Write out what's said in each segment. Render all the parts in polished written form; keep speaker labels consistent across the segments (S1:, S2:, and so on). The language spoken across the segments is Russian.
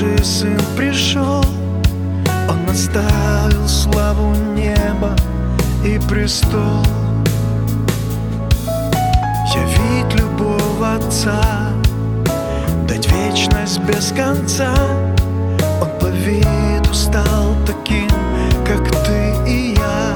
S1: Божий Сын пришел, Он оставил славу неба и престол. Явить любовь Отца, дать вечность без конца. Он по виду стал таким, как ты и я.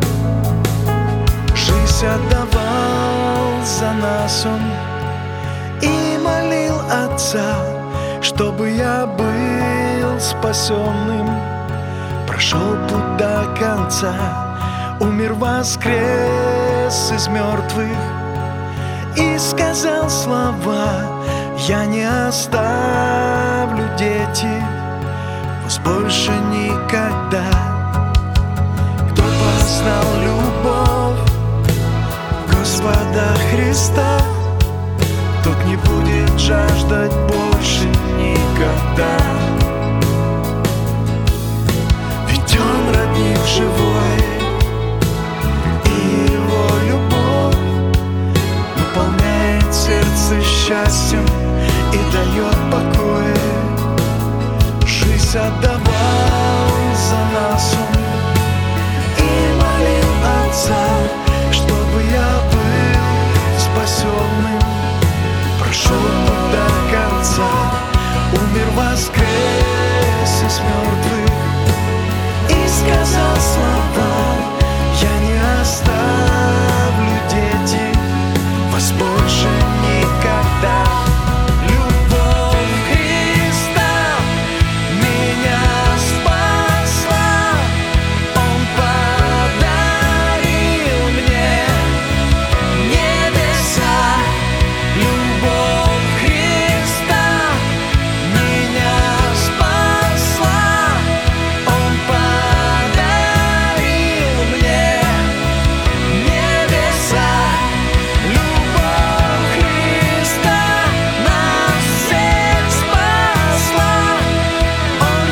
S1: Жизнь отдавал за нас Он и молил Отца, чтобы я был спасенным. Прошел путь до конца, умер, воскрес из мертвых и сказал слова: я не оставлю, дети, вас больше никогда. Кто познал любовь Господа Христа, тот не будет жаждать больше никогда. Ведь Он родник живой, и Его любовь наполняет сердце счастьем и дает покой. Жизнь отдавал за нас Он и молил Отца, чтобы я был спасенным. Прошел путь до конца, умер, воскрес из мертвых и сказал слова: я не оставлю, дети, вас больше никогда. Любовь Христа меня спасла, Он подарил мне небеса. Любовь Христа меня спасла, Он подарил мне небеса. Любовь Христа нас всех спасла, Он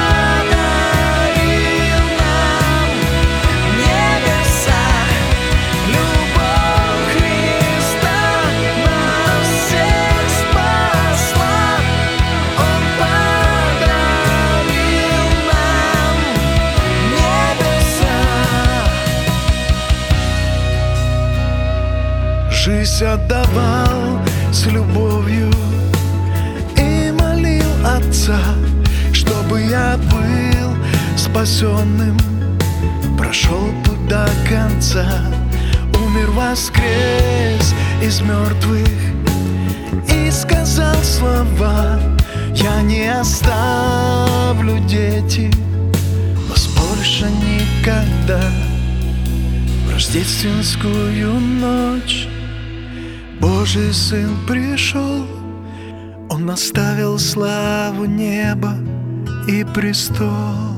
S1: подарил нам небеса. Любовь Христа нас всех спасла, Он подарил нам небеса. Жизнь отдавал с любовью и молил Отца, чтобы я был спасенным. Прошел путь до конца, умер, воскрес из мертвых и сказал слова: я не оставлю, дети, вас больше никогда. В рождественскую ночь Божий Сын пришел, Он оставил славу неба и престол.